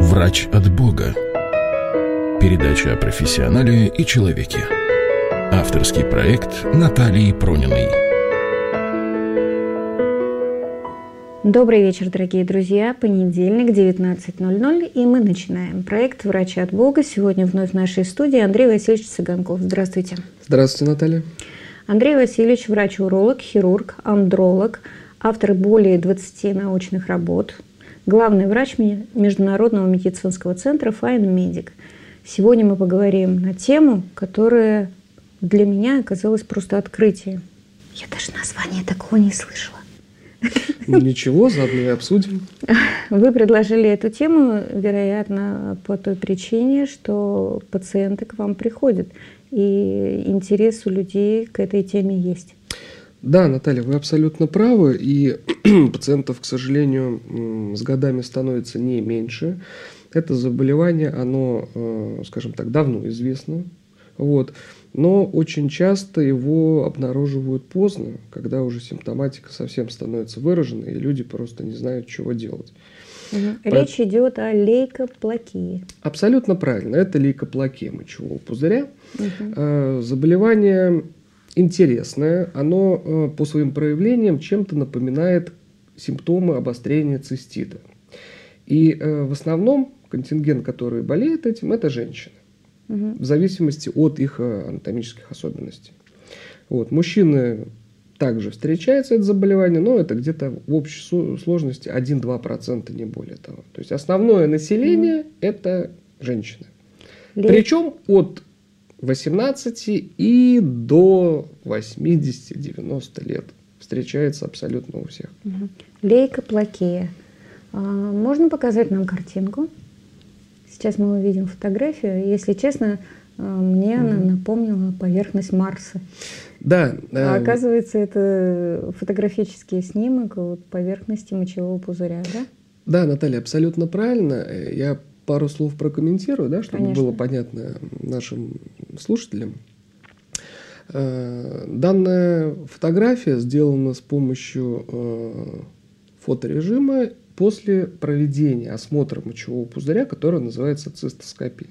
Врач от Бога. Передача о профессионале и человеке. Авторский проект Натальи Прониной. Добрый вечер, дорогие друзья. Понедельник, 19:00, и мы начинаем. Проект «Врач от Бога». Сегодня вновь в нашей студии Андрей Васильевич Цыганков. Здравствуйте. Здравствуйте, Наталья. Андрей Васильевич – врач-уролог, хирург, андролог, автор более 20 научных работ, главный врач Международного медицинского центра Fine Medic. Сегодня мы поговорим на тему, которая для меня оказалась просто открытием. Я даже названия такого не слышала. Ничего, заодно и обсудим. Вы предложили эту тему, вероятно, по той причине, что пациенты к вам приходят, и интерес у людей к этой теме есть. Да, Наталья, вы абсолютно правы, и пациентов, к сожалению, с годами становится не меньше. Это заболевание, оно, скажем так, давно известно, но очень часто его обнаруживают поздно, когда уже симптоматика совсем становится выраженной, и люди просто не знают, чего делать. Речь идет о лейкоплакии. Абсолютно правильно. Это лейкоплакия мочевого пузыря. Заболевание интересное. Оно по своим проявлениям чем-то напоминает симптомы обострения цистита. И в основном контингент, который болеет этим, это женщины. В зависимости от их анатомических особенностей. Мужчины также встречается это заболевание, но это где-то в общей сложности 1-2%, не более того. То есть основное население это женщины. Причем от 18 и до 80-90 лет встречается абсолютно у всех. Лейкоплакия. Можно показать нам картинку? Сейчас мы увидим фотографию. Если честно, мне она напомнила поверхность Марса. Да. А оказывается, это фотографический снимок поверхности мочевого пузыря, да? Да, Наталья, абсолютно правильно. Я пару слов прокомментирую, да, чтобы было понятно нашим слушателям. Данная фотография сделана с помощью фоторежима после проведения осмотра мочевого пузыря, который называется цистоскопия.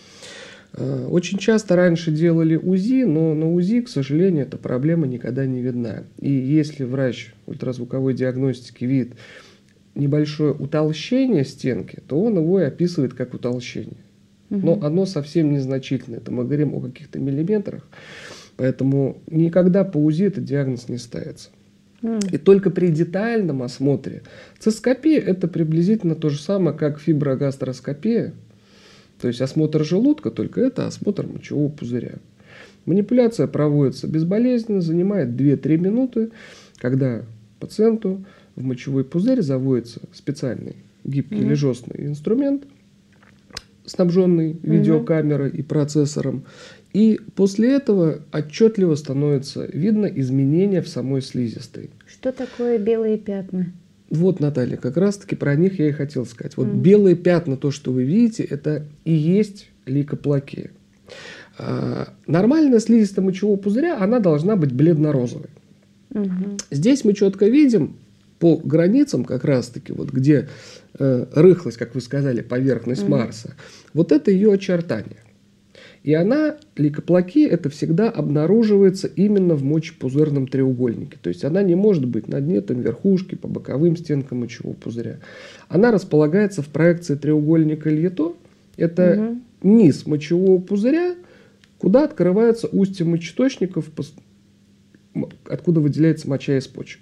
Очень часто раньше делали УЗИ, но на УЗИ, к сожалению, эта проблема никогда не видна. И если врач ультразвуковой диагностики видит небольшое утолщение стенки, то он его и описывает как утолщение. Но оно совсем незначительное. Это мы говорим о каких-то миллиметрах. Поэтому никогда по УЗИ этот диагноз не ставится. И только при детальном осмотре. Цистоскопия – это приблизительно то же самое, как фиброгастроскопия. То есть осмотр желудка, только это осмотр мочевого пузыря. Манипуляция проводится безболезненно, занимает 2-3 минуты, когда пациенту в мочевой пузырь заводится специальный гибкий или жесткий инструмент, снабженный видеокамерой и процессором. И после этого отчетливо становится видно изменения в самой слизистой. Что такое белые пятна? Наталья, как раз-таки про них я и хотел сказать. Белые пятна, то, что вы видите, это и есть лейкоплакия. Нормальная слизистая мочевого пузыря, она должна быть бледно-розовой. Здесь мы четко видим по границам, как раз-таки, где рыхлость, как вы сказали, поверхность Марса, это ее очертания. И она, лейкоплакия, это всегда обнаруживается именно в мочепузырном треугольнике. То есть она не может быть на дне, верхушки, по боковым стенкам мочевого пузыря. Она располагается в проекции треугольника Льето. Это низ мочевого пузыря, куда открывается устье мочеточников, откуда выделяется моча из почек.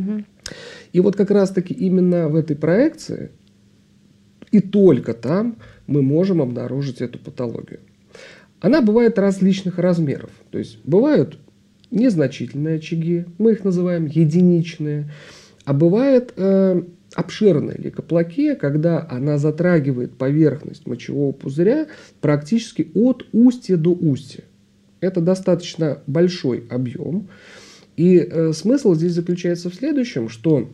И как раз-таки именно в этой проекции и только там мы можем обнаружить эту патологию. Она бывает различных размеров. То есть бывают незначительные очаги, мы их называем единичные, а бывает обширная лейкоплакия, когда она затрагивает поверхность мочевого пузыря практически от устья до устья. Это достаточно большой объем. И смысл здесь заключается в следующем, что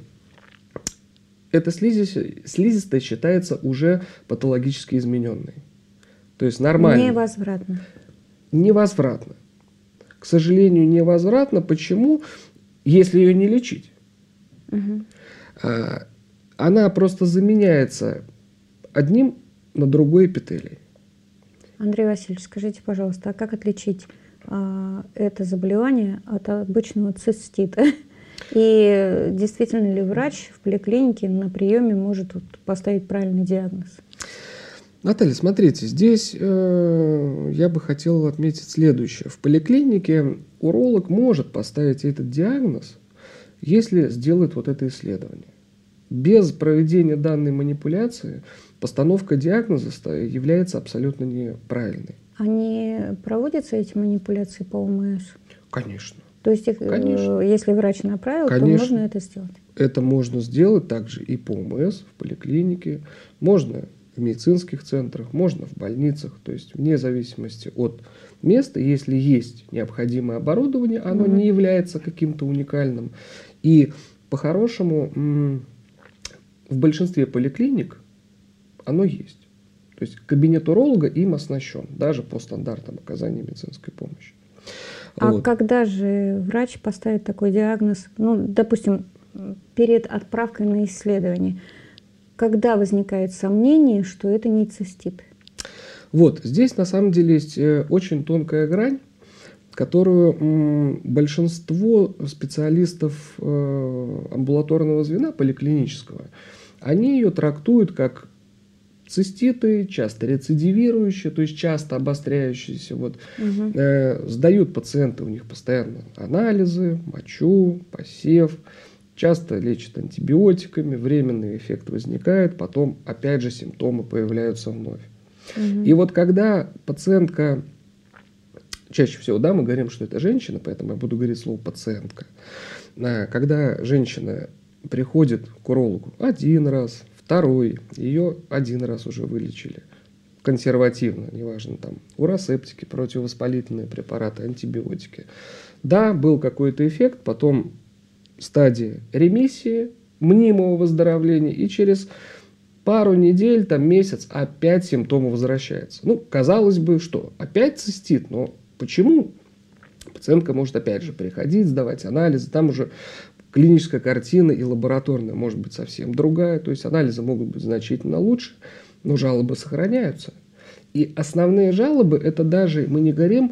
эта слизистая считается уже патологически измененной. То есть нормально. Невозвратно. Невозвратно. К сожалению, невозвратно. Почему? Если ее не лечить. Она просто заменяется одним на другой эпителий. Андрей Васильевич, скажите, пожалуйста, а как отличить это заболевание от обычного цистита? И действительно ли врач в поликлинике на приеме может поставить правильный диагноз? Наталья, смотрите, здесь я бы хотел отметить следующее. В поликлинике уролог может поставить этот диагноз, если сделает вот это исследование. Без проведения данной манипуляции постановка диагноза является абсолютно неправильной. Они проводятся, эти манипуляции по ОМС? Конечно. То есть, если врач направил, то можно это сделать? Это можно сделать также и по ОМС, в поликлинике, можно в медицинских центрах, можно в больницах. То есть, вне зависимости от места, если есть необходимое оборудование, оно не является каким-то уникальным. И по-хорошему в большинстве поликлиник оно есть. То есть кабинет уролога им оснащен, даже по стандартам оказания медицинской помощи. А когда же врач поставит такой диагноз, допустим, перед отправкой на исследование, когда возникает сомнение, что это не цистит? Вот, здесь на самом деле есть очень тонкая грань, которую большинство специалистов амбулаторного звена поликлинического, они ее трактуют как циститы, часто рецидивирующие, то есть часто обостряющиеся. Сдают пациенты, у них постоянно анализы, мочу, посев, часто лечат антибиотиками, временный эффект возникает, потом опять же симптомы появляются вновь. И вот когда пациентка, чаще всего, мы говорим, что это женщина, поэтому я буду говорить слово пациентка. Когда женщина приходит к урологу один раз, второй, ее один раз уже вылечили консервативно, неважно, там уросептики, противовоспалительные препараты, антибиотики. Да, был какой-то эффект, потом стадия ремиссии, мнимого выздоровления, и через пару недель, месяц, опять симптомы возвращаются. Казалось бы, что опять цистит, но почему? Пациентка может опять же приходить, сдавать анализы, там уже клиническая картина и лабораторная может быть совсем другая, то есть анализы могут быть значительно лучше, но жалобы сохраняются. И основные жалобы, это даже, мы не говорим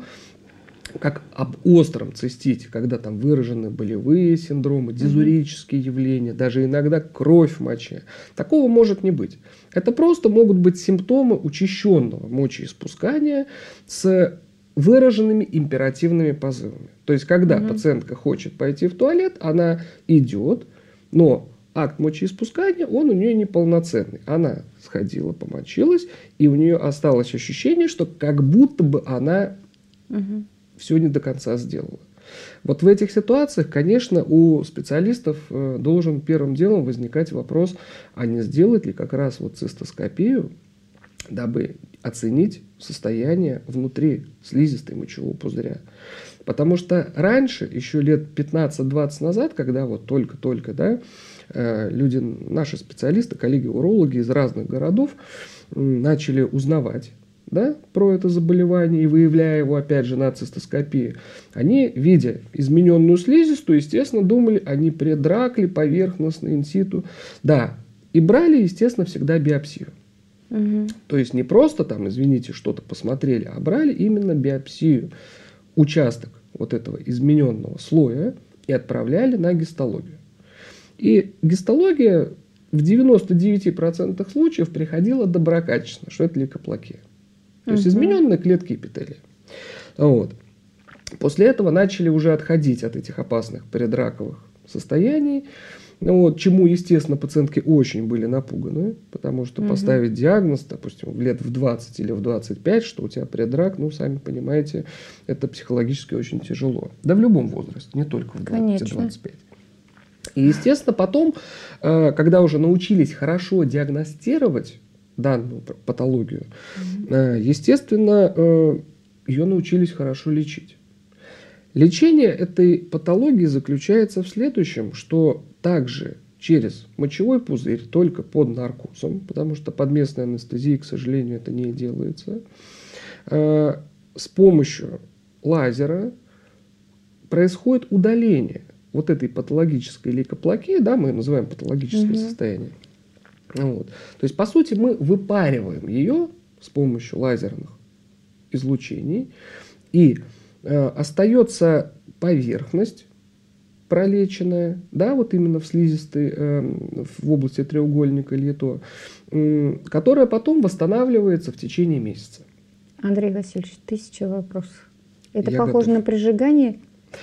как об остром цистите, когда там выражены болевые синдромы, дизурические явления, даже иногда кровь в моче. Такого может не быть. Это просто могут быть симптомы учащенного мочеиспускания с выраженными императивными позывами. То есть, когда пациентка хочет пойти в туалет, она идет, но акт мочеиспускания, он у нее неполноценный. Она сходила, помочилась, и у нее осталось ощущение, что как будто бы она все не до конца сделала. Вот в этих ситуациях, конечно, у специалистов должен первым делом возникать вопрос, а не сделать ли как раз цистоскопию, дабы оценить состояние внутри слизистой мочевого пузыря. Потому что раньше, еще лет 15-20 назад, когда только-только, люди, наши специалисты, коллеги-урологи из разных городов начали узнавать про это заболевание и выявляя его, опять же, на цистоскопии, они, видя измененную слизистую, естественно, думали, они предракли, поверхностно, инситу. Да, и брали, естественно, всегда биопсию. То есть не просто извините, что-то посмотрели, а брали именно биопсию, участок вот этого измененного слоя и отправляли на гистологию. И гистология в 99% случаев приходила доброкачественно, что это лейкоплакия. То есть измененные клетки эпителия. После этого начали уже отходить от этих опасных предраковых состояний, чему, естественно, пациентки очень были напуганы, потому что поставить диагноз, допустим, лет в 20 или в 25, что у тебя предрак, сами понимаете, это психологически очень тяжело. Да в любом возрасте, не только в 20-25. И, естественно, потом, когда уже научились хорошо диагностировать данную патологию, естественно, ее научились хорошо лечить. Лечение этой патологии заключается в следующем, что также через мочевой пузырь, только под наркозом, потому что под местной анестезией, к сожалению, это не делается, с помощью лазера происходит удаление вот этой патологической лейкоплакии, мы ее называем патологическое состояние, Вот. То есть, по сути, мы выпариваем ее с помощью лазерных излучений, и остается поверхность пролеченная, да, вот именно в слизистой, в области треугольника Льето, которая потом восстанавливается в течение месяца. Андрей Васильевич, 1000 вопросов. Это Я похоже готов. на прижигание?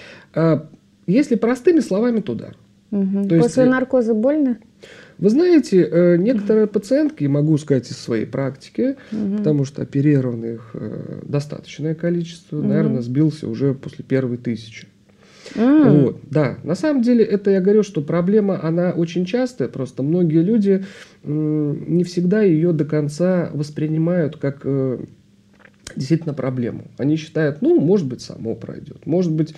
Если простыми словами, то да. Угу. То есть, После наркоза больно? Вы знаете, некоторые пациентки, могу сказать из своей практики, потому что оперировано их достаточное количество, наверное, сбился уже после первой 1000. Вот, да, на самом деле это я говорю, что проблема, она очень частая, просто многие люди не всегда ее до конца воспринимают как действительно проблему. Они считают, ну, может быть, само пройдет, может быть,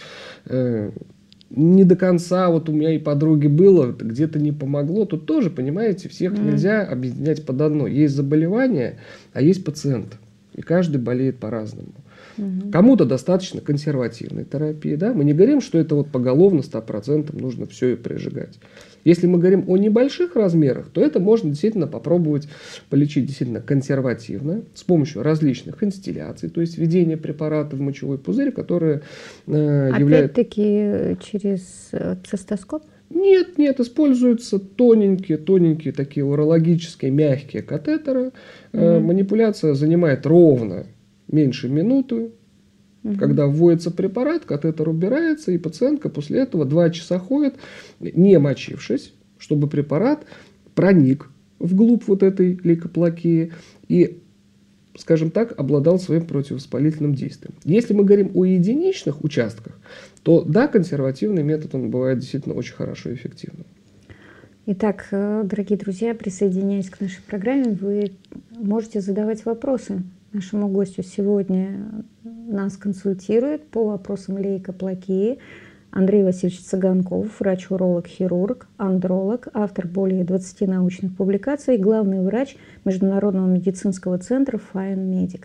не до конца, вот у меня и подруги было, где-то не помогло. Тут тоже, понимаете, всех нельзя объединять под одно. Есть заболевание, а есть пациент. И каждый болеет по-разному. Кому-то достаточно консервативной терапии. Да? Мы не говорим, что это вот поголовно 100% нужно все и прижигать. Если мы говорим о небольших размерах, то это можно действительно попробовать полечить действительно консервативно с помощью различных инстилляций, то есть введение препарата в мочевой пузырь, которые являются... Опять-таки через цистоскоп? Нет, используются тоненькие такие урологические мягкие катетеры. Манипуляция занимает ровно меньше минуты. Когда вводится препарат, катетер убирается, и пациентка после этого 2 часа ходит, не мочившись, чтобы препарат проник вглубь вот этой лейкоплакии и, скажем так, обладал своим противовоспалительным действием. Если мы говорим о единичных участках, то да, консервативный метод, он бывает действительно очень хорошо и эффективным. Итак, дорогие друзья, присоединяясь к нашей программе, вы можете задавать вопросы нашему гостю. Сегодня нас консультирует по вопросам лейкоплакии Андрей Васильевич Цыганков, врач-уролог, хирург, андролог, автор более 20 научных публикаций, главный врач Международного медицинского центра Fine Medic.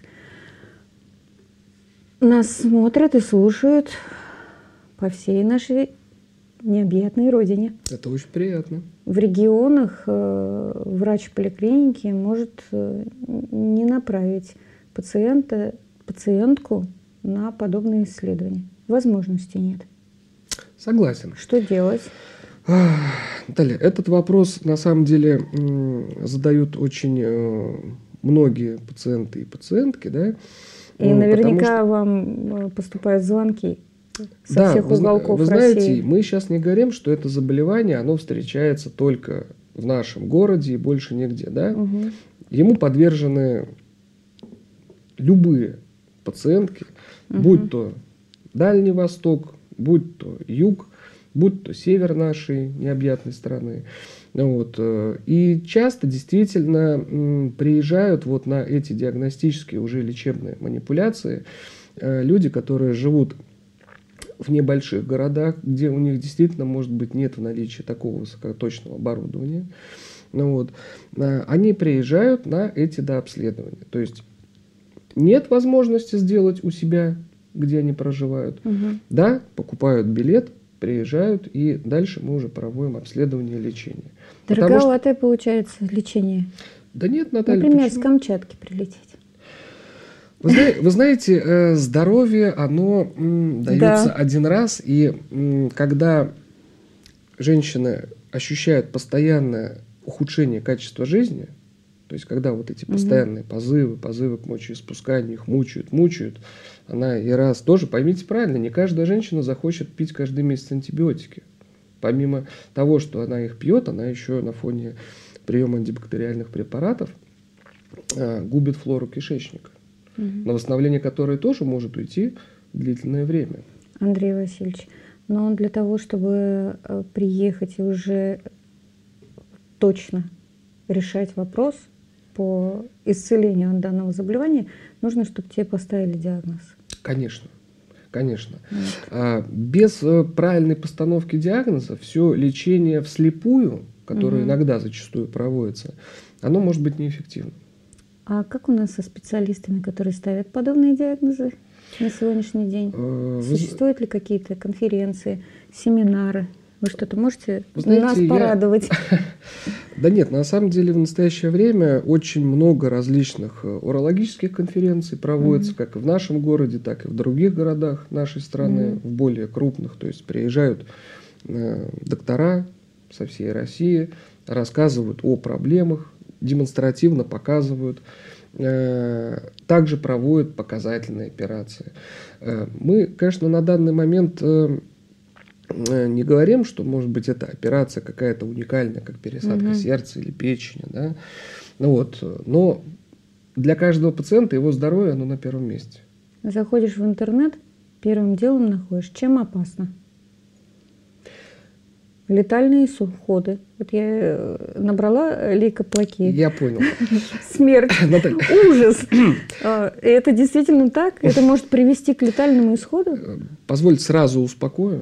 Нас смотрят и слушают по всей нашей необъятной родине. Это очень приятно. В регионах врач поликлиники может не направить пациентку на подобные исследования. Возможности нет. Согласен. Что делать? Наталья, этот вопрос на самом деле задают очень многие пациенты и пациентки, да? И наверняка вам поступают звонки со всех уголков вы знаете, России. мы сейчас не говорим, что это заболевание, оно встречается только в нашем городе и больше нигде, да? Ему подвержены любые пациентки, будь то Дальний Восток, будь то юг, будь то север нашей необъятной страны. Вот. И часто действительно приезжают вот на эти диагностические уже лечебные манипуляции люди, которые живут в небольших городах, где у них действительно, может быть, нет в наличии такого высокоточного оборудования. Вот. Они приезжают на эти дообследования. То есть нет возможности сделать у себя, где они проживают. Да, покупают билет, приезжают, и дальше мы уже проводим обследование и лечение. Дороговатое получается лечение. Да нет, Наталья. Например, с Камчатки прилететь. Вы знаете, здоровье, оно дается один раз, и когда женщины ощущают постоянное ухудшение качества жизни, то есть когда вот эти постоянные позывы к мочеиспусканию, их мучают, она и раз тоже, поймите правильно, не каждая женщина захочет пить каждый месяц антибиотики. Помимо того, что она их пьет, она еще на фоне приема антибактериальных препаратов губит флору кишечника, на восстановление которой тоже может уйти длительное время. Андрей Васильевич, но для того, чтобы приехать и уже точно решать вопрос по исцелению от данного заболевания, нужно, чтобы тебе поставили диагноз. Конечно. Без правильной постановки диагноза все лечение вслепую, которое иногда зачастую проводится, оно может быть неэффективным. А как у нас со специалистами, которые ставят подобные диагнозы на сегодняшний день? Существуют ли какие-то конференции, семинары? Вы что-то можете нас порадовать? Да нет, на самом деле в настоящее время очень много различных урологических конференций проводится, как и в нашем городе, так и в других городах нашей страны, в более крупных. То есть приезжают доктора со всей России, рассказывают о проблемах, демонстративно показывают. Также проводят показательные операции. Мы, конечно, на данный момент не говорим, что, может быть, эта операция какая-то уникальная, как пересадка сердца или печени, да? Но для каждого пациента его здоровье, оно на первом месте. Заходишь в интернет, первым делом находишь, чем опасно. Летальные исходы. Вот я набрала лейкоплаки. Я понял. Смерть. Ужас. Это действительно так? Это может привести к летальному исходу? Позвольте сразу успокою.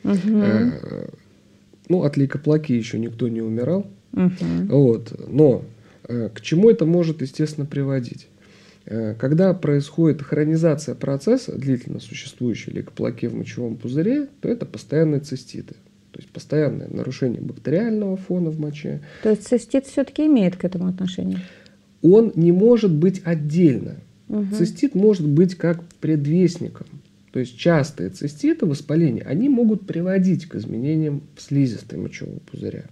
От лейкоплаки еще никто не умирал. Но к чему это может, естественно, приводить? Когда происходит хронизация процесса, длительно существующей лейкоплаки в мочевом пузыре, то это постоянные циститы. То есть постоянное нарушение бактериального фона в моче. То есть цистит все-таки имеет к этому отношение? Он не может быть отдельно. Цистит может быть как предвестником. То есть частые циститы, воспаления, они могут приводить к изменениям в слизистой мочевого пузыря.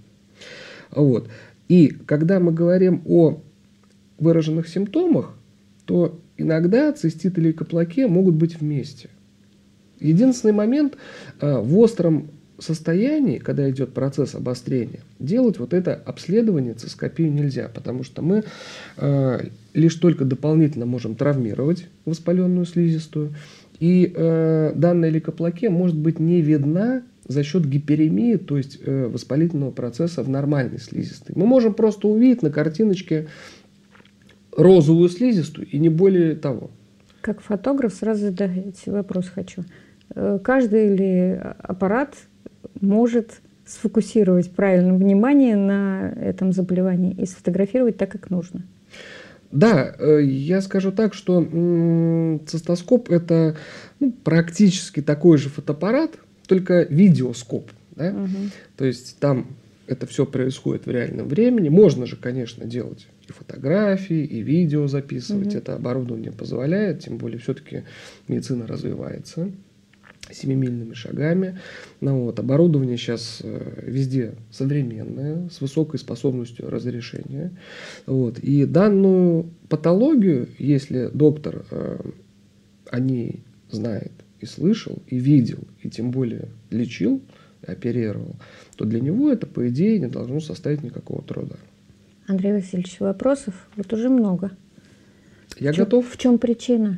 И когда мы говорим о выраженных симптомах, то иногда цистит и лейкоплакия могут быть вместе. Единственный момент в остром состоянии, когда идет процесс обострения, делать вот это обследование, цистоскопию нельзя, потому что мы лишь только дополнительно можем травмировать воспаленную слизистую, и данная лейкоплакия может быть не видна за счет гиперемии, то есть воспалительного процесса в нормальной слизистой. Мы можем просто увидеть на картиночке розовую слизистую и не более того. Как фотограф сразу задать вопрос хочу. Каждый ли аппарат может сфокусировать правильно внимание на этом заболевании и сфотографировать так, как нужно? Да, я скажу так, что цистоскоп – это практически такой же фотоаппарат, только видеоскоп. Да? То есть там это все происходит в реальном времени. Можно же, конечно, делать и фотографии, и видео записывать. Это оборудование позволяет, тем более все-таки медицина развивается семимильными шагами. Оборудование сейчас везде современное, с высокой способностью разрешения. И данную патологию, если доктор о ней знает и слышал, и видел, и тем более лечил, и оперировал, то для него это, по идее, не должно составить никакого труда. Андрей Васильевич, вопросов вот уже много. Я готов. В чем причина?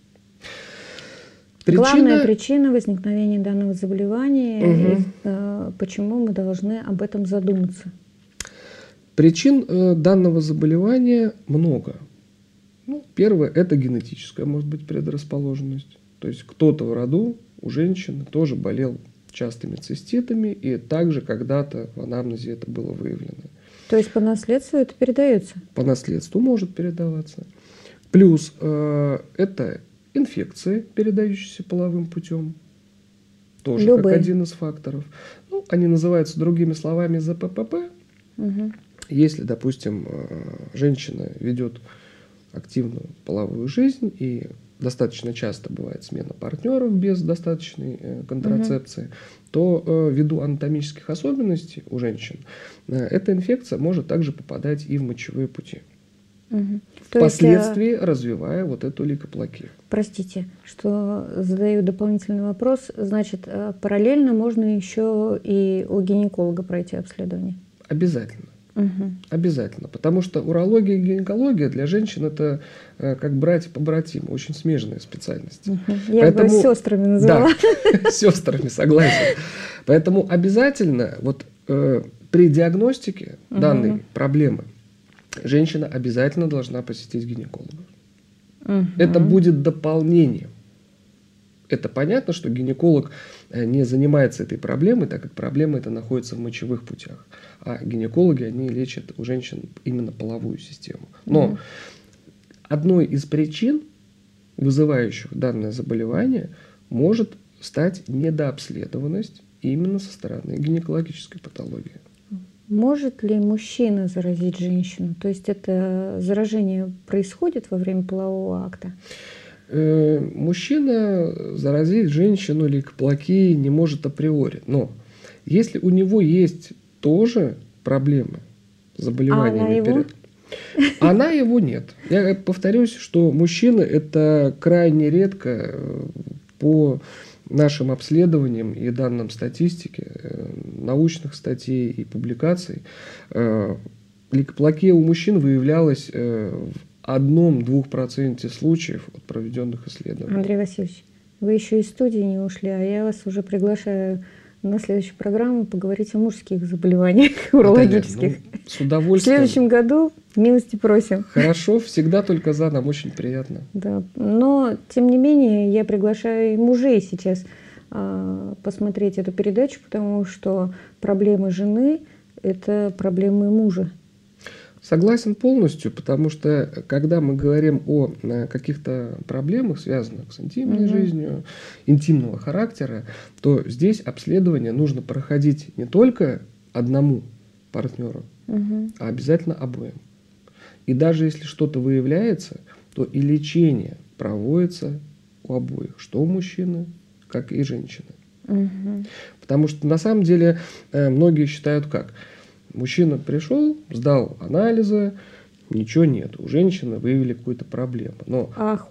Главная причина возникновения данного заболевания и почему мы должны об этом задуматься? Причин данного заболевания много. Первое – это генетическая, может быть, предрасположенность. То есть кто-то в роду у женщины тоже болел частыми циститами, и также когда-то в анамнезе это было выявлено. То есть по наследству это передается? По наследству может передаваться. Плюс это инфекции, передающиеся половым путем, тоже как один из факторов. Они называются другими словами ЗППП. Если, допустим, женщина ведет активную половую жизнь и достаточно часто бывает смена партнеров без достаточной контрацепции, то ввиду анатомических особенностей у женщин эта инфекция может также попадать и в мочевые пути. Впоследствии развивая вот эту лейкоплакию. Простите, что задаю дополнительный вопрос. Значит, параллельно можно еще и у гинеколога пройти обследование? Обязательно. Обязательно. Потому что урология и гинекология для женщин это как братья-побратимы, очень смежные специальности. Я бы с сестрами назвала. Да, с сестрами, согласен. Поэтому обязательно при диагностике данной проблемы женщина обязательно должна посетить гинеколога. Это будет дополнением. Это понятно, что гинеколог не занимается этой проблемой, так как проблема эта находится в мочевых путях. А гинекологи, они лечат у женщин именно половую систему. Но одной из причин, вызывающих данное заболевание, может стать недообследованность именно со стороны гинекологической патологии. Может ли мужчина заразить женщину? То есть это заражение происходит во время полового акта? Мужчина заразить женщину лейкоплакией не может априори. Но если у него есть тоже проблемы с заболеваниями, она его нет. Я повторюсь, что мужчины это крайне редко по нашим обследованиям и данным статистики, научных статей и публикаций. Лейкоплакия у мужчин выявлялась в 1-2% случаев от проведенных исследований. Андрей Васильевич, вы еще из студии не ушли, а я вас уже приглашаю на следующую программу поговорить о мужских заболеваниях урологических. С удовольствием. В следующем году милости просим. Хорошо, всегда только за, нам очень приятно. Да, но тем не менее я приглашаю и мужей сейчас посмотреть эту передачу, потому что проблемы жены – это проблемы мужа. Согласен полностью, потому что когда мы говорим о каких-то проблемах, связанных с интимной жизнью, интимного характера, то здесь обследование нужно проходить не только одному партнеру, а обязательно обоим. И даже если что-то выявляется, то и лечение проводится у обоих, что у мужчины, как и женщины. Потому что на самом деле многие считают как? Мужчина пришел, сдал анализы, ничего нет. У женщины выявили какую-то проблему. Но...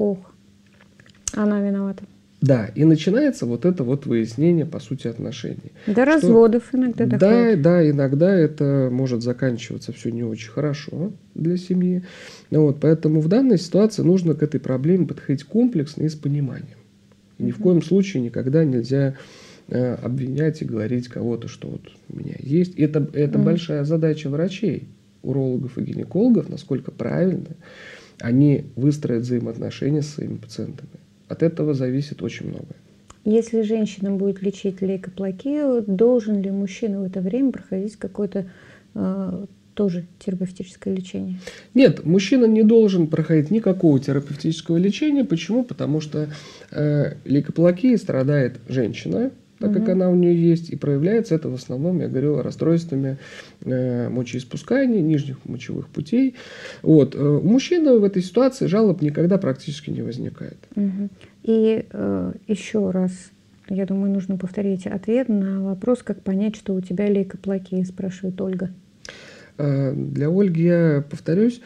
Она виновата. Да, и начинается вот это вот выяснение, по сути, отношений. До разводов иногда доходит. Да, иногда это может заканчиваться все не очень хорошо для семьи. Вот, поэтому в данной ситуации нужно к этой проблеме подходить комплексно и с пониманием. И ни в коем случае никогда нельзя обвинять и говорить кого-то, что вот у меня есть. Это большая задача врачей, урологов и гинекологов, насколько правильно они выстроят взаимоотношения с своими пациентами. От этого зависит очень многое. Если женщина будет лечить лейкоплакию, должен ли мужчина в это время проходить какое-то тоже терапевтическое лечение? Нет, мужчина не должен проходить никакого терапевтического лечения. Почему? Потому что лейкоплакией страдает женщина, так как она у нее есть, и проявляется это в основном, я говорю, расстройствами мочеиспускания, нижних мочевых путей. Вот. У мужчины в этой ситуации жалоб никогда практически не возникает. И еще раз, я думаю, нужно повторить ответ на вопрос, как понять, что у тебя лейкоплакия, спрашивает Ольга. Для Ольги я повторюсь,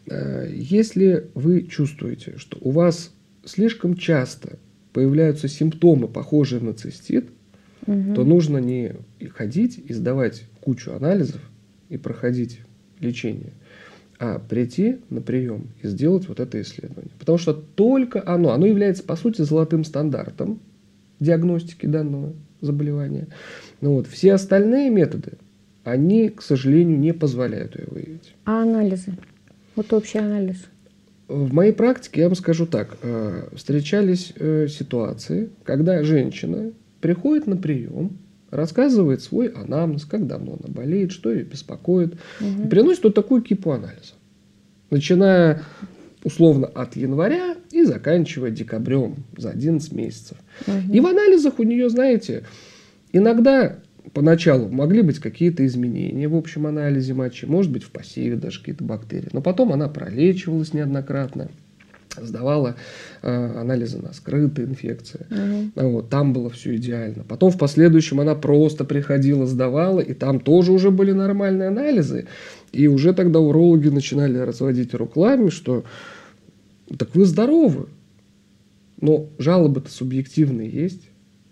если вы чувствуете, что у вас слишком часто появляются симптомы, похожие на цистит, то нужно не ходить и сдавать кучу анализов и проходить лечение, а прийти на прием и сделать вот это исследование. Потому что только оно является, по сути, золотым стандартом диагностики данного заболевания. Но вот все остальные методы, они, к сожалению, не позволяют ее выявить. А анализы? Вот общий анализ? В моей практике, я вам скажу так, встречались ситуации, когда женщина приходит на прием, рассказывает свой анамнез, как давно она болеет, что ее беспокоит, и приносит вот такую кипу анализа. Начиная условно от января и заканчивая декабрем за 11 месяцев. И в анализах у нее, знаете, иногда поначалу могли быть какие-то изменения в общем анализе мочи, может быть в посеве даже какие-то бактерии, но потом она пролечивалась неоднократно, сдавала анализы на скрытые инфекции. Вот, там было все идеально. Потом в последующем она просто приходила, сдавала, и там тоже уже были нормальные анализы. И уже тогда урологи начинали разводить руками, что так вы здоровы, но жалобы-то субъективные есть.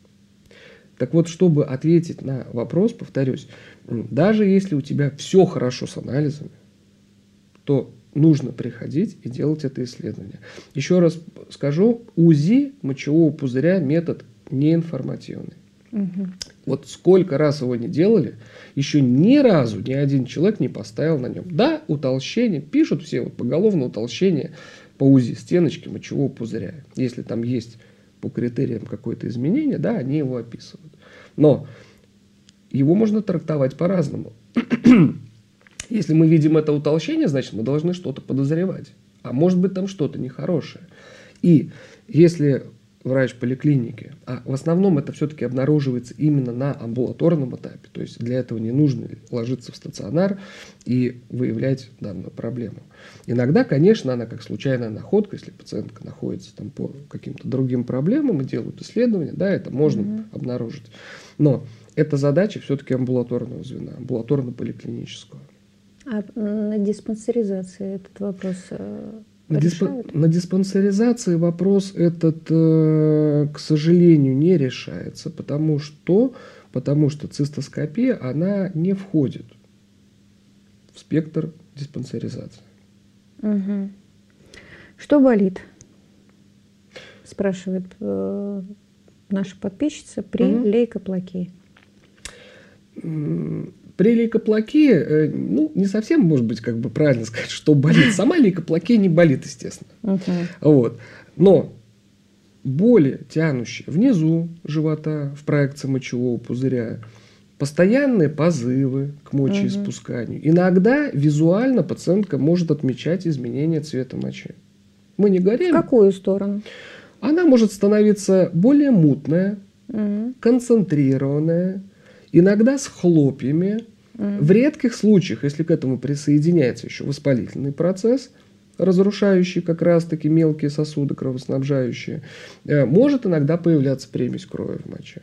Так вот, чтобы ответить на вопрос, повторюсь, даже если у тебя все хорошо с анализами, то нужно приходить и делать это исследование. Еще раз скажу, УЗИ мочевого пузыря метод неинформативный. Вот сколько раз его не делали, еще ни разу ни один человек не поставил на нем. Да, утолщение, пишут все вот поголовно утолщение по УЗИ стеночки мочевого пузыря. Если там есть по критериям какое-то изменение, да, они его описывают. Но его можно трактовать по-разному. Если мы видим это утолщение, значит, мы должны что-то подозревать. А может быть, там что-то нехорошее. И если врач поликлиники, а в основном это все-таки обнаруживается именно на амбулаторном этапе. То есть для этого не нужно ложиться в стационар и выявлять данную проблему. Иногда, конечно, она как случайная находка, если пациентка находится там по каким-то другим проблемам и делают исследования, да, это можно обнаружить. Но это задача все-таки амбулаторного звена, амбулаторно-поликлинического. А на диспансеризации этот вопрос решают? На диспансеризации вопрос этот, к сожалению, не решается, потому что цистоскопия, она не входит в спектр диспансеризации. Угу. Что болит? Спрашивает наша подписчица при лейкоплакии. При лейкоплакии, не совсем, может быть, как бы правильно сказать, что болит. Сама лейкоплакия не болит, естественно. Вот. Но боли, тянущие внизу живота, в проекции мочевого пузыря, постоянные позывы к мочеиспусканию. Иногда визуально пациентка может отмечать изменение цвета мочи. Мы не говорим. В какую сторону? Она может становиться более мутная, концентрированная, иногда с хлопьями. В редких случаях, если к этому присоединяется еще воспалительный процесс, разрушающий как раз-таки мелкие сосуды кровоснабжающие, может иногда появляться примесь крови в моче.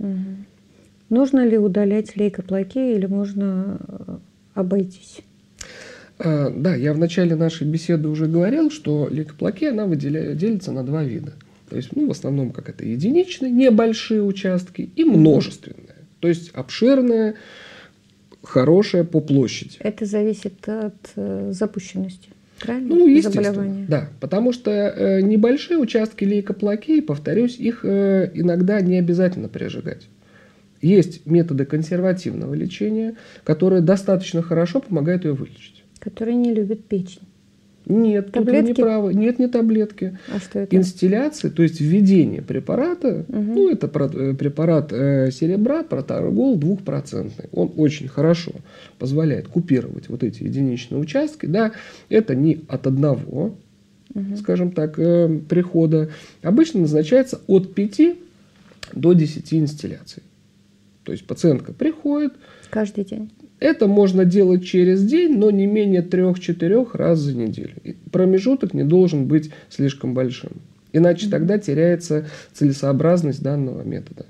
Нужно ли удалять лейкоплакию или можно обойтись? Да, я в начале нашей беседы уже говорил, что лейкоплакия, она делится на два вида. То есть, в основном, как это единичные, небольшие участки и множественные. То есть, обширная, хорошая по площади. Это зависит от запущенности, правильно? Естественно. Заболевания. Да, потому что небольшие участки лейкоплакии, повторюсь, их иногда не обязательно прижигать. Есть методы консервативного лечения, которые достаточно хорошо помогают ее вылечить. Которые не любят печень. Нет, тут вы не правы. Нет, не таблетки. А что это? Инстилляция, то есть введение препарата, это препарат серебра, протаргол 2%. Он очень хорошо позволяет купировать вот эти единичные участки. Да, это не от одного, скажем так, прихода. Обычно назначается от 5 до 10 инстилляций. То есть пациентка приходит. Каждый день. Это можно делать через день, но не менее 3-4 раз за неделю. И промежуток не должен быть слишком большим. Иначе тогда теряется целесообразность данного метода.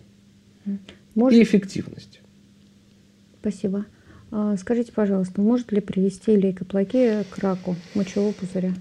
И эффективность. Спасибо. Скажите, пожалуйста, может ли привести лейкоплакия к раку мочевого пузыря?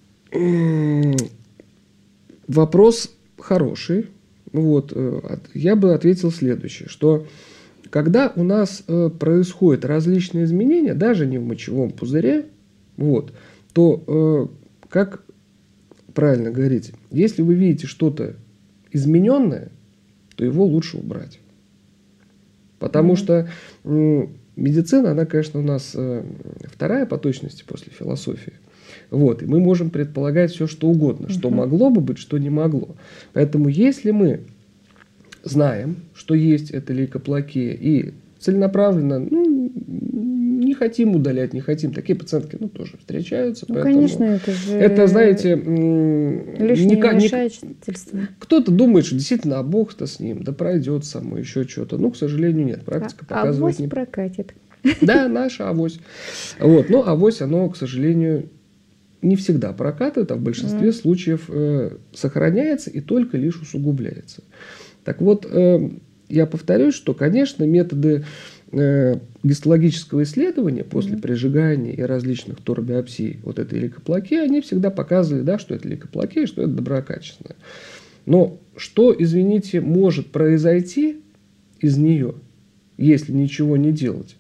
Вопрос хороший. Я бы ответил следующее, что когда у нас происходят различные изменения, даже не в мочевом пузыре, то, как правильно говорить, если вы видите что-то измененное, то его лучше убрать. Потому что медицина, она, конечно, у нас вторая по точности после философии. И мы можем предполагать все, что угодно, что могло бы быть, что не могло. Поэтому если мы знаем, что есть эта лейкоплакия, и целенаправленно не хотим удалять, не хотим. Такие пациентки тоже встречаются. Конечно, это же это, знаете, лишнее вмешательство. Кто-то думает, что действительно, бог-то с ним, да пройдет само, еще что-то. К сожалению, нет. Практика показывает. Авось прокатит. Да, наша авось. Но авось, оно, к сожалению, не всегда прокатывает, а в большинстве случаев сохраняется и только лишь усугубляется. Так вот, я повторюсь, что, конечно, методы гистологического исследования после прижигания и различных торбиопсий этой лейкоплакии, они всегда показывали, что это лейкоплакия, что это доброкачественная. Но что, извините, может произойти из нее, если ничего не делать?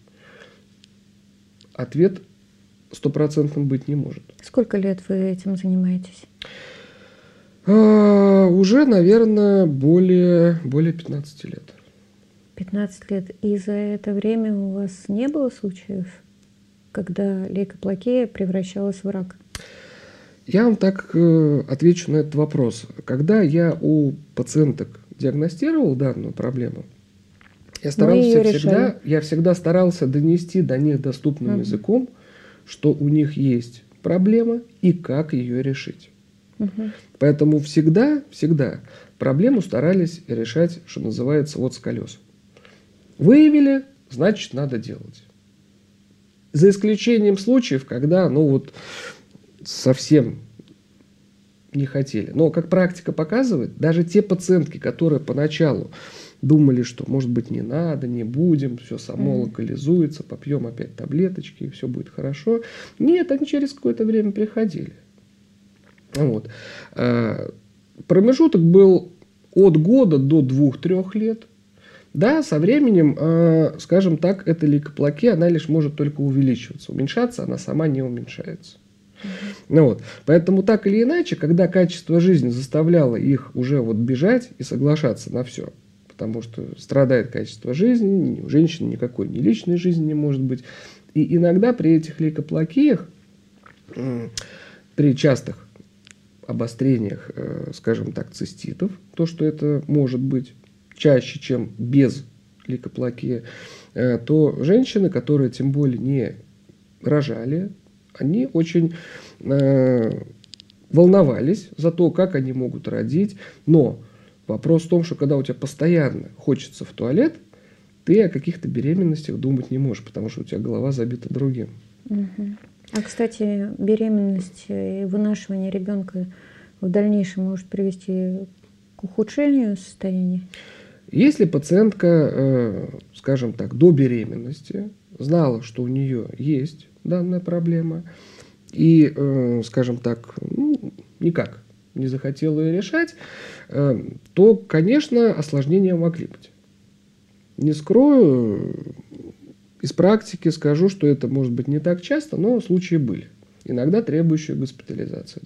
Ответ стопроцентным быть не может. Сколько лет вы этим занимаетесь? Уже, наверное, более 15 лет. 15 лет. И за это время у вас не было случаев, когда лейкоплакия превращалась в рак? Я вам так отвечу на этот вопрос. Когда я у пациенток диагностировал данную проблему, я всегда старался донести до них доступным языком, что у них есть проблема и как ее решить. Поэтому всегда проблему старались решать, что называется, вот с колес. Выявили, значит, надо делать. За исключением случаев, когда, совсем не хотели. Но, как практика показывает, даже те пациентки, которые поначалу думали, что, может быть, не надо, не будем, все само локализуется, попьем опять таблеточки, и все будет хорошо. Нет, они через какое-то время приходили. Вот. Промежуток был от года до 2-3 лет. Да, со временем, скажем так, эта лейкоплакия, она лишь может только увеличиваться. Уменьшаться она сама не уменьшается. Поэтому так или иначе, когда качество жизни заставляло их уже бежать и соглашаться на все, потому что страдает качество жизни, у женщины никакой ни личной жизни не может быть. И иногда при этих лейкоплакиях, при частых обострениях, скажем так, циститов, то, что это может быть чаще, чем без лейкоплакии, то женщины, которые тем более не рожали, они очень волновались за то, как они могут родить. Но вопрос в том, что когда у тебя постоянно хочется в туалет, ты о каких-то беременностях думать не можешь, потому что у тебя голова забита другим. А, кстати, беременность и вынашивание ребенка в дальнейшем может привести к ухудшению состояния? Если пациентка, скажем так, до беременности знала, что у нее есть данная проблема, и, скажем так, никак не захотела ее решать, то, конечно, осложнения могли быть. Не скрою, из практики скажу, что это может быть не так часто, но случаи были. Иногда требующие госпитализации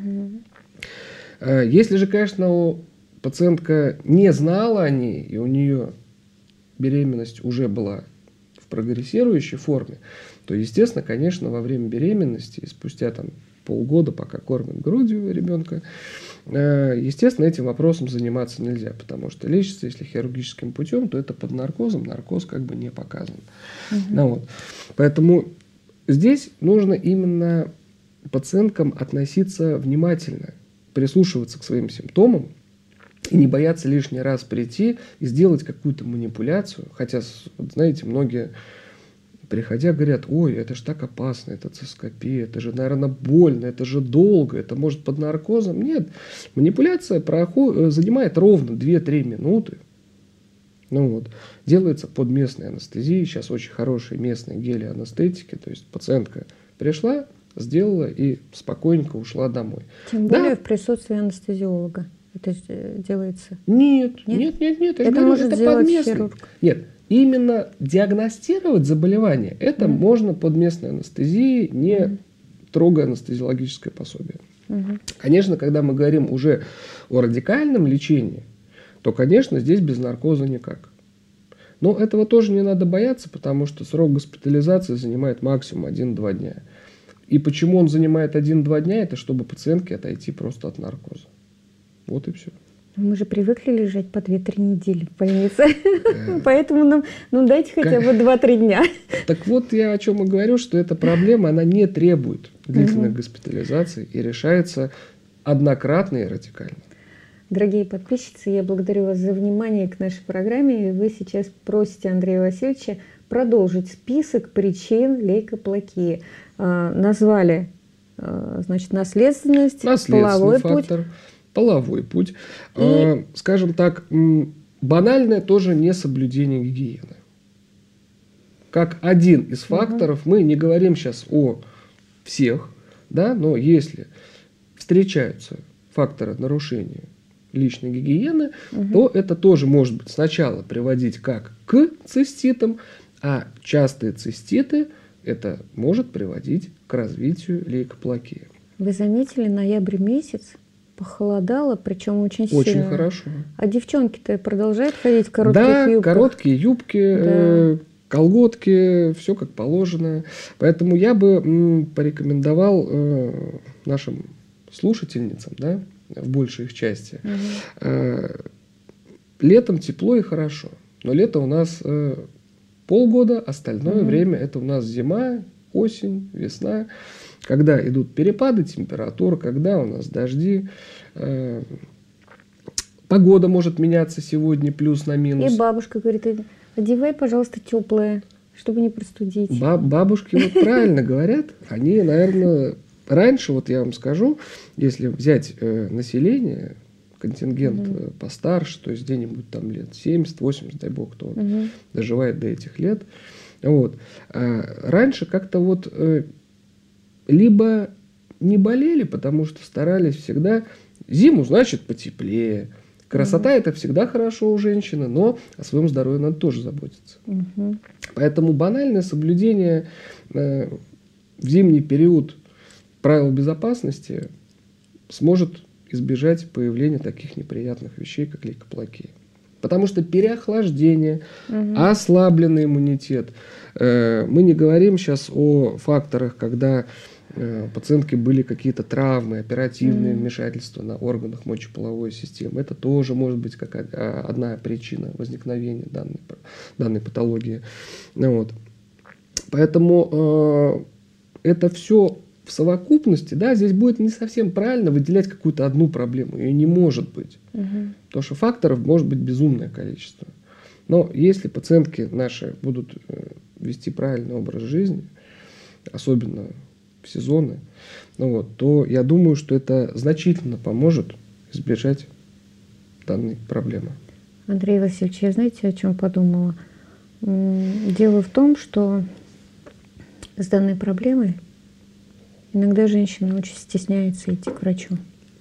даже. Если же, конечно, пациентка не знала о ней, и у нее беременность уже была в прогрессирующей форме, то, естественно, конечно, во время беременности, спустя полгода, пока кормят грудью ребенка, естественно, этим вопросом заниматься нельзя, потому что лечится, если хирургическим путем, то это под наркозом, наркоз не показан. Поэтому здесь нужно именно пациенткам относиться внимательно, прислушиваться к своим симптомам и не бояться лишний раз прийти и сделать какую-то манипуляцию. Хотя, знаете, многие, приходя, говорят: ой, это же так опасно, это цистоскопия, это же, наверное, больно, это же долго, это может под наркозом. Нет, манипуляция занимает ровно 2-3 минуты. Делается под местной анестезией. Сейчас очень хорошие местные гели-анестетики. То есть пациентка пришла, сделала и спокойненько ушла домой. Тем более в присутствии анестезиолога это делается? Нет. Это может сделать хирург? Нет. Именно диагностировать заболевание, это можно под местной анестезией, не трогая анестезиологическое пособие. Конечно, когда мы говорим уже о радикальном лечении, то, конечно, здесь без наркоза никак. Но этого тоже не надо бояться, потому что срок госпитализации занимает максимум 1-2 дня. И почему он занимает 1-2 дня, это чтобы пациентке отойти просто от наркоза. Вот и все. Мы же привыкли лежать по 2-3 недели в больнице. Поэтому нам дайте хотя бы 2-3 дня. Так вот, я о чем и говорю, что эта проблема, она не требует длительных госпитализаций и решается однократно и радикально. Дорогие подписчицы, я благодарю вас за внимание к нашей программе. Вы сейчас просите Андрея Васильевича продолжить список причин лейкоплакии. Назвали, наследственность, половой фактор, путь. Половой путь. Скажем так, банальное тоже несоблюдение гигиены. Как один из факторов, мы не говорим сейчас о всех, да, но если встречаются факторы нарушения личной гигиены, то это тоже может быть сначала приводить как к циститам, а частые циститы это может приводить к развитию лейкоплакии. Вы заметили, ноябрь месяц похолодало, причем очень сильно. Очень хорошо. А девчонки-то продолжают ходить в коротких юбках? Да, короткие юбки, колготки, все как положено. Поэтому я бы порекомендовал нашим слушательницам, да, в большей их части, летом тепло и хорошо. Но лето у нас полгода, остальное время это у нас зима, осень, весна. когда идут перепады температур, когда у нас дожди, погода может меняться сегодня плюс на минус. И бабушка говорит: одевай, пожалуйста, теплое, чтобы не простудить. Бабушки вот правильно говорят. Они, наверное, раньше, вот я вам скажу, если взять население, контингент постарше, то есть где-нибудь там лет 70-80, дай бог, кто доживает до этих лет. Вот. Раньше как-то вот либо не болели, потому что старались всегда зиму, значит, потеплее. Красота это всегда хорошо у женщины, но о своем здоровье надо тоже заботиться. Поэтому банальное соблюдение в зимний период правил безопасности сможет избежать появления таких неприятных вещей, как лейкоплакия. Потому что переохлаждение, ослабленный иммунитет. Мы не говорим сейчас о факторах, когда пациентки были какие-то травмы, оперативные вмешательства на органах мочеполовой системы. Это тоже может быть как одна причина возникновения данной патологии. Вот. Поэтому это все в совокупности, да, здесь будет не совсем правильно выделять какую-то одну проблему. Ее не может быть. Потому что факторов может быть безумное количество. Но если пациентки наши будут вести правильный образ жизни, особенно в сезоны, то я думаю, что это значительно поможет избежать данной проблемы. Андрей Васильевич, я знаете, о чем подумала? Дело в том, что с данной проблемой иногда женщина очень стесняется идти к врачу.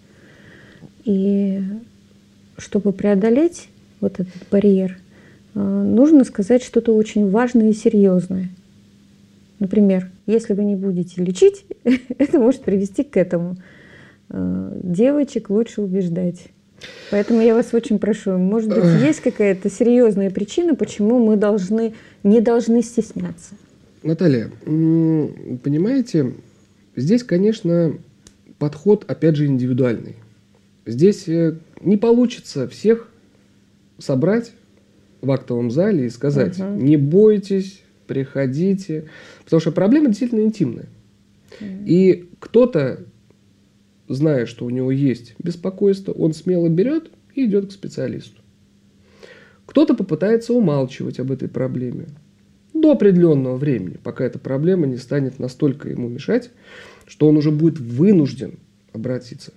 И чтобы преодолеть вот этот барьер, нужно сказать что-то очень важное и серьезное. Например, если вы не будете лечить, это может привести к этому. Девочек лучше убеждать. Поэтому я вас очень прошу, может быть, есть какая-то серьезная причина, почему мы не должны стесняться? Наталья, понимаете, здесь, конечно, подход, опять же, индивидуальный. Здесь не получится всех собрать в актовом зале и сказать: не бойтесь, приходите. Потому что проблема действительно интимная. И кто-то, зная, что у него есть беспокойство, он смело берет и идет к специалисту. Кто-то попытается умалчивать об этой проблеме до определенного времени, пока эта проблема не станет настолько ему мешать, что он уже будет вынужден обратиться.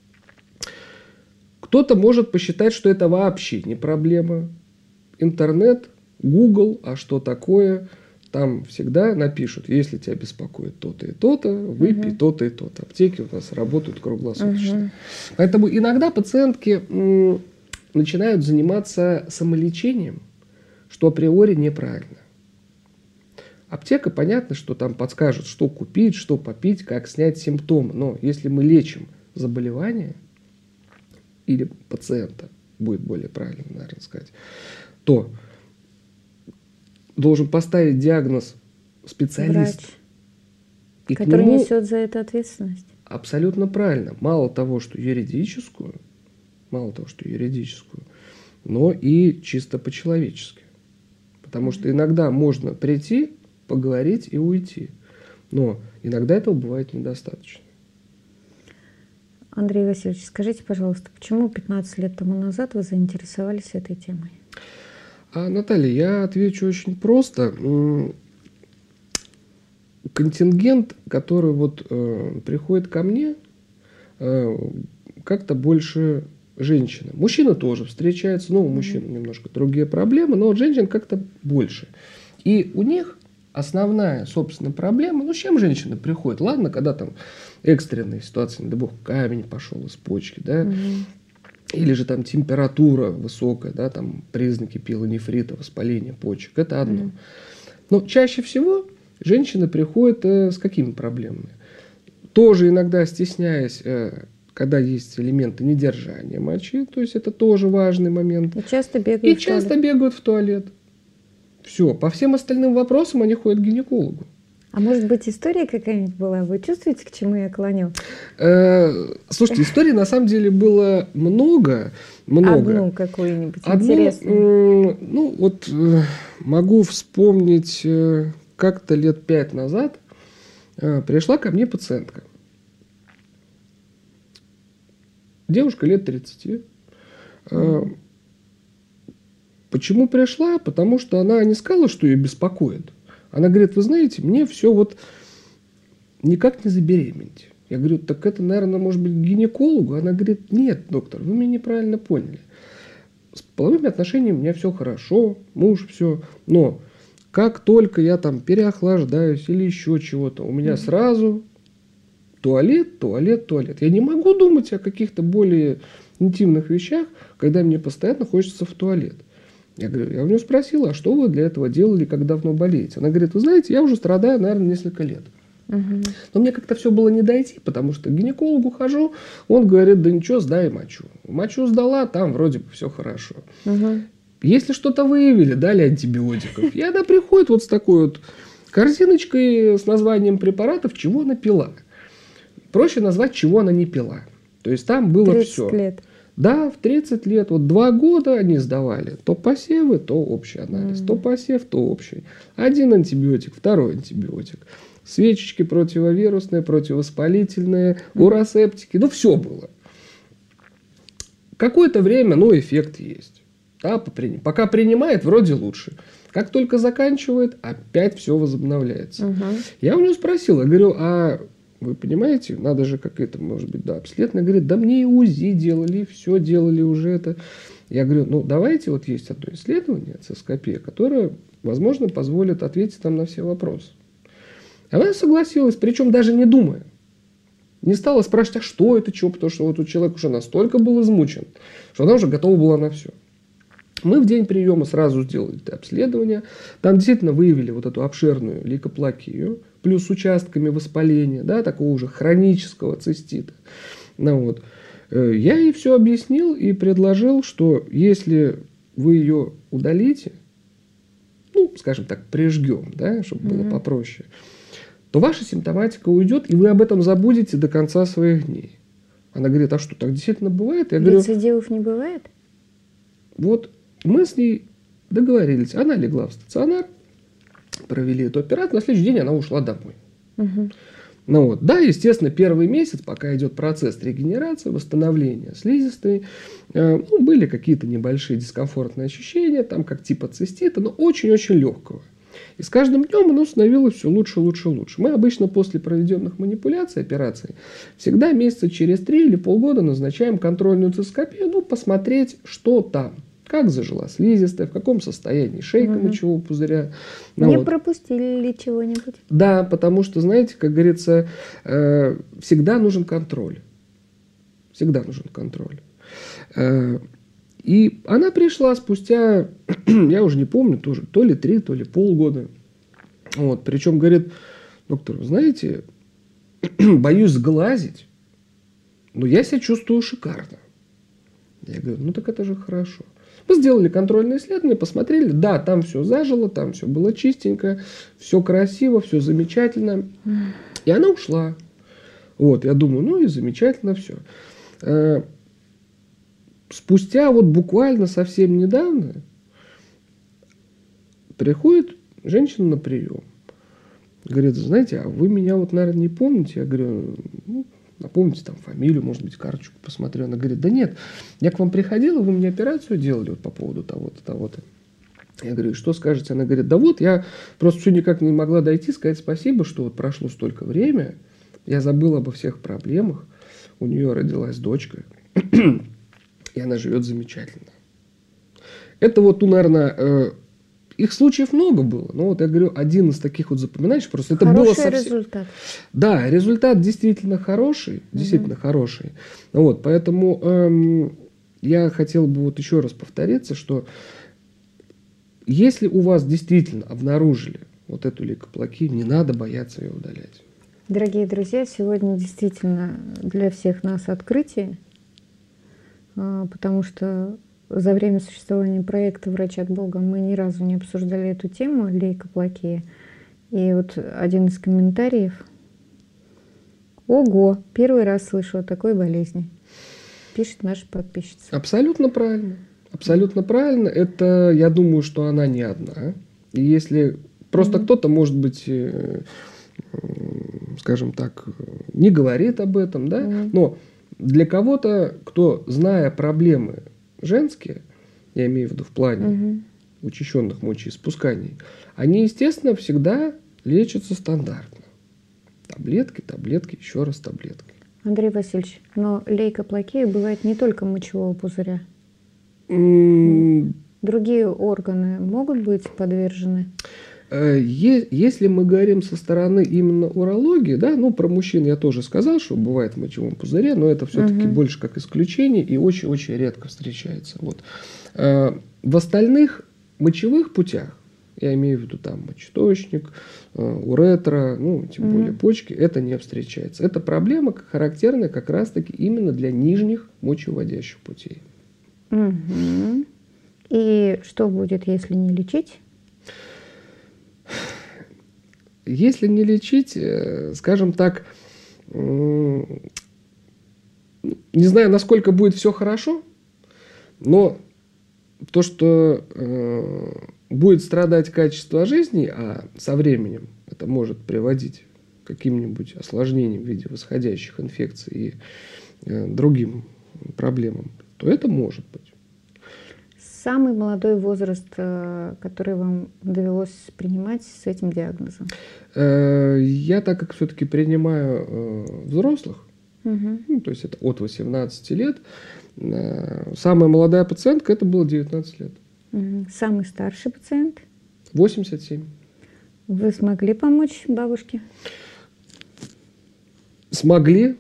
Кто-то может посчитать, что это вообще не проблема. Интернет, Google, а что такое? Там всегда напишут: если тебя беспокоит то-то и то-то, выпей то-то и то-то. Аптеки у нас работают круглосуточно. Поэтому иногда пациентки начинают заниматься самолечением, что априори неправильно. Аптека, понятно, что там подскажет, что купить, что попить, как снять симптомы. Но если мы лечим заболевание, или пациента, будет более правильно, наверное, сказать, то должен поставить диагноз специалист. Врач, который несет за это ответственность. Абсолютно правильно. Мало того, что юридическую, но и чисто по-человечески. Потому что иногда можно прийти, поговорить и уйти. Но иногда этого бывает недостаточно. Андрей Васильевич, скажите, пожалуйста, почему 15 лет тому назад вы заинтересовались этой темой? Наталья, я отвечу очень просто. Контингент, который приходит ко мне, как-то больше женщины. Мужчина тоже встречается, но у мужчин немножко другие проблемы, но женщин как-то больше. И у них основная, собственно, проблема, с чем женщины приходят? Ладно, когда там экстренные ситуации, не дай бог, камень пошел из почки, да, или же там температура высокая, да, там признаки пилонефрита, воспаления почек, это одно. Но чаще всего женщины приходят с какими проблемами? Тоже иногда стесняясь, когда есть элементы недержания мочи, то есть это тоже важный момент. И часто бегают в туалет. Все, по всем остальным вопросам они ходят к гинекологу. А может быть, история какая-нибудь была? Вы чувствуете, к чему я клоню? Слушайте, историй на самом деле было много. Одну какую-нибудь интересную. Могу вспомнить, как-то лет 5 назад Пришла ко мне пациентка. Девушка лет 30. Почему пришла? Потому что она не сказала, что ее беспокоит. Она говорит, вы знаете, мне все вот никак не забеременеть. Я говорю, так это, наверное, может быть, к гинекологу? Она говорит, нет, доктор, вы меня неправильно поняли. С половыми отношениями у меня все хорошо, муж все. Но как только я там переохлаждаюсь или еще чего-то, у меня сразу туалет, туалет, туалет. Я не могу думать о каких-то более интимных вещах, когда мне постоянно хочется в туалет. Я говорю, я у нее спросила, а что вы для этого делали, как давно болеете? Она говорит, вы знаете, я уже страдаю, наверное, несколько лет. Но мне как-то все было не дойти, потому что к гинекологу хожу, он говорит, да ничего, сдай мочу. Мочу сдала, там вроде бы все хорошо. Если что-то выявили, дали антибиотиков. И она приходит вот с такой вот корзиночкой с названием препаратов, чего она пила. Проще назвать, чего она не пила. То есть там было 30 все. лет. Да, в 30 лет. Вот 2 года они сдавали. То посевы, то общий анализ. То посев, то общий. Один антибиотик, второй антибиотик. Свечечки противовирусные, противовоспалительные, уросептики. Ну, все было. Какое-то время, ну, эффект есть. Да, пока принимает, вроде лучше. Как только заканчивает, опять все возобновляется. Я у нее спросил, я говорю, а вы понимаете, надо же как-то, может быть, да, обследовать. Она говорит, да мне и УЗИ делали, все делали уже это. Я говорю, ну, давайте, вот есть одно исследование, цистоскопия, которое, возможно, позволит ответить нам на все вопросы. Она согласилась, причем даже не думая. Не стала спрашивать, а что это, что, потому что вот у человека уже настолько был измучен, что она уже готова была на все. Мы в день приема сразу сделали это обследование. Там действительно выявили вот эту обширную лейкоплакию, плюс с участками воспаления, да, такого уже хронического цистита. Ну, вот. Я ей все объяснил и предложил, что если вы ее удалите, ну, скажем так, прижгем, да, чтобы было попроще, то ваша симптоматика уйдет, и вы об этом забудете до конца своих дней. Она говорит, а что, так действительно бывает? Я говорю, рецидивов не бывает? Вот мы с ней договорились. Она легла в стационар, провели эту операцию, на следующий день она ушла домой. Ну, вот. Да, естественно, первый месяц, пока идет процесс регенерации, восстановления слизистой, ну, были какие-то небольшие дискомфортные ощущения, там как типа цистита, но очень-очень легкого. И с каждым днем оно становилось все лучше, лучше, лучше. Мы обычно после проведенных манипуляций, операций, всегда месяца через 3 или полгода назначаем контрольную цистоскопию, ну, посмотреть, что там. Как зажила слизистая, в каком состоянии шейка мочевого пузыря. Не пропустили ли чего-нибудь? Да, потому что, знаете, как говорится, всегда нужен контроль. Всегда нужен контроль. И она пришла спустя, я уже не помню, тоже, то ли 3, то ли полгода. Вот, причем говорит, доктор, вы знаете, боюсь сглазить, но я себя чувствую шикарно. Я говорю, ну так это же хорошо. Мы сделали контрольное исследование, посмотрели, да, там все зажило, там все было чистенько, все красиво, все замечательно. И она ушла. Вот, я думаю, ну и замечательно все. Спустя вот буквально совсем недавно приходит женщина на прием. Говорит, знаете, а вы меня вот, наверное, не помните? Я говорю, ну, напомните там фамилию, может быть, карточку посмотрю. Она говорит, да нет, я к вам приходила, вы мне операцию делали вот по поводу того-то, того-то. Я говорю, что скажете? Она говорит, да вот, я просто все никак не могла дойти, сказать спасибо, что вот прошло столько времени, я забыла обо всех проблемах, у нее родилась дочка, и она живет замечательно. Это вот, ну, наверное, их случаев много было. Но вот я говорю, один из таких вот запоминаешь, просто это было совсем... результат. Да, результат действительно хороший, действительно хороший. Вот, поэтому я хотел бы вот еще раз повториться, что если у вас действительно обнаружили вот эту лейкоплакию, не надо бояться ее удалять. Дорогие друзья, сегодня действительно для всех нас открытие, потому что за время существования проекта «Врач от Бога» мы ни разу не обсуждали эту тему лейкоплакии. И вот один из комментариев: «Ого, первый раз слышу о такой болезни», пишет наша подписчица. Абсолютно правильно. Абсолютно правильно. Это, я думаю, что она не одна. И если просто кто-то, может быть, скажем так, не говорит об этом, да, но для кого-то, кто, зная проблемы женские, я имею в виду в плане учащенных мочеиспусканий, они, естественно, всегда лечатся стандартно. Таблетки, еще раз таблетки. Андрей Васильевич, но лейкоплакия бывает не только мочевого пузыря. Другие органы могут быть подвержены? Если мы говорим со стороны именно урологии, да, ну, про мужчин я тоже сказал, что бывает в мочевом пузыре, но это все-таки больше как исключение и очень-очень редко встречается. Вот. В остальных мочевых путях, я имею в виду там мочеточник, уретра, ну, тем более почки, это не встречается. Это проблема характерная как раз-таки именно для нижних мочевыводящих путей. И что будет, если не лечить? Если не лечить, скажем так, не знаю, насколько будет все хорошо, но то, что будет страдать качество жизни, а со временем это может приводить к каким-нибудь осложнениям в виде восходящих инфекций и другим проблемам, то это может быть. Самый молодой возраст, который вам довелось принимать с этим диагнозом? Я, так как все-таки принимаю взрослых, ну, то есть это от 18 лет, самая молодая пациентка, это было 19 лет. Самый старший пациент? 87. Вы смогли помочь бабушке? Смогли.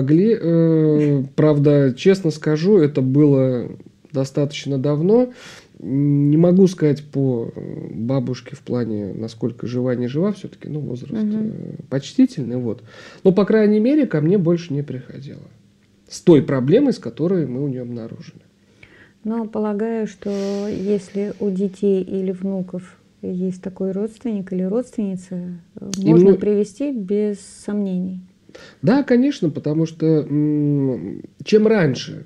Правда, честно скажу, это было достаточно давно. Не могу сказать по бабушке в плане, насколько жива, не жива, все-таки, ну, возраст почтительный. Вот. Но, по крайней мере, ко мне больше не приходило. С той проблемой, с которой мы у нее обнаружили. Но полагаю, что если у детей или внуков есть такой родственник или родственница, можно привести без сомнений. Да, конечно, потому что чем раньше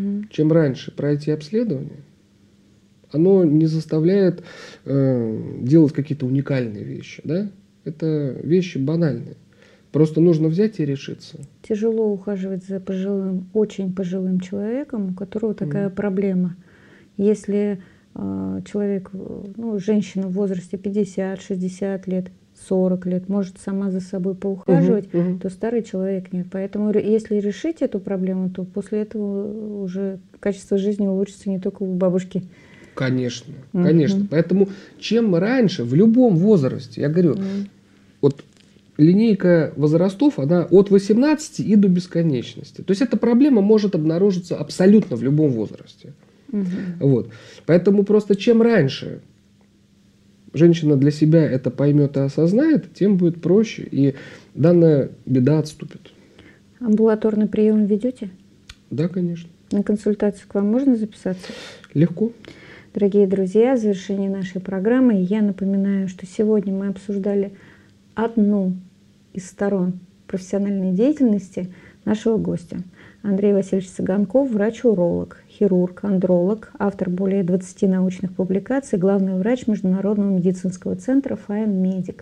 пройти обследование, оно не заставляет делать какие-то уникальные вещи. Да? Это вещи банальные. Просто нужно взять и решиться. Тяжело ухаживать за очень пожилым человеком, у которого такая проблема. Если человек, ну, женщина в возрасте 50, 60 лет, 40 лет, может сама за собой поухаживать, то старый человек нет. Поэтому если решить эту проблему, то после этого уже качество жизни улучшится не только у бабушки. Конечно, конечно. Поэтому чем раньше, в любом возрасте, я говорю, вот линейка возрастов, она от 18 и до бесконечности. То есть эта проблема может обнаружиться абсолютно в любом возрасте. Вот. Поэтому просто чем раньше женщина для себя это поймет и осознает, тем будет проще, и данная беда отступит. Амбулаторный прием ведете? Да, конечно. На консультацию к вам можно записаться? Легко. Дорогие друзья, в завершении нашей программы я напоминаю, что сегодня мы обсуждали одну из сторон профессиональной деятельности нашего гостя. Андрей Васильевич Цыганков, врач-уролог, хирург, андролог, автор более 20 научных публикаций, главный врач Международного медицинского центра Fine Medic.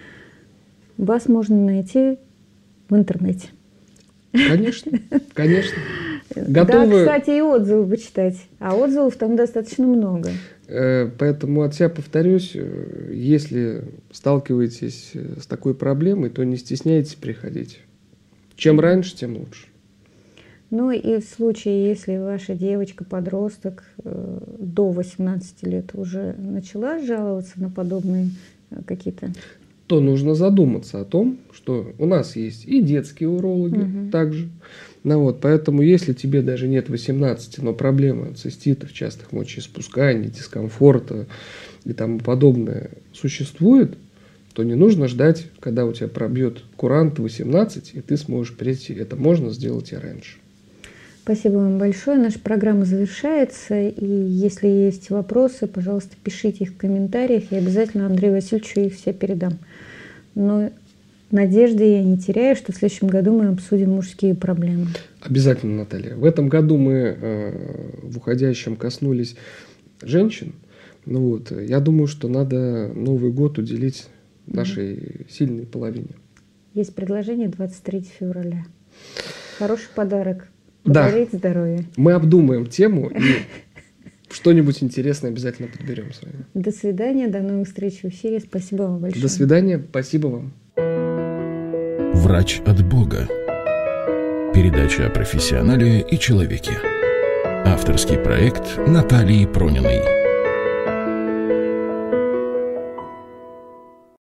Вас можно найти в интернете. Конечно, конечно. Готовы... Да, кстати, и отзывы почитать. А отзывов там достаточно много. Поэтому от себя повторюсь, если сталкиваетесь с такой проблемой, то не стесняйтесь приходить. Чем раньше, тем лучше. Ну и в случае, если ваша девочка-подросток до 18 лет уже начала жаловаться на подобные какие-то... то нужно задуматься о том, что у нас есть и детские урологи также. Ну, вот, поэтому если тебе даже нет 18, но проблема циститов, частых мочеиспусканий, дискомфорта и тому подобное существует, то не нужно ждать, когда у тебя пробьет курант 18, и ты сможешь прийти. Это можно сделать и раньше. Спасибо вам большое. Наша программа завершается. И если есть вопросы, пожалуйста, пишите их в комментариях. Я обязательно Андрею Васильевичу их все передам. Но надежды я не теряю, что в следующем году мы обсудим мужские проблемы. Обязательно, Наталья. В этом году мы в уходящем коснулись женщин. Ну вот, я думаю, что надо Новый год уделить нашей сильной половине. Есть предложение 23 февраля. Хороший подарок. Подарить здоровье. Мы обдумаем тему и что-нибудь интересное обязательно подберем с вами. До свидания, до новых встреч в эфире. Спасибо вам большое. До свидания, спасибо вам. Врач от Бога. Передача о профессионале и человеке. Авторский проект Натальи Прониной.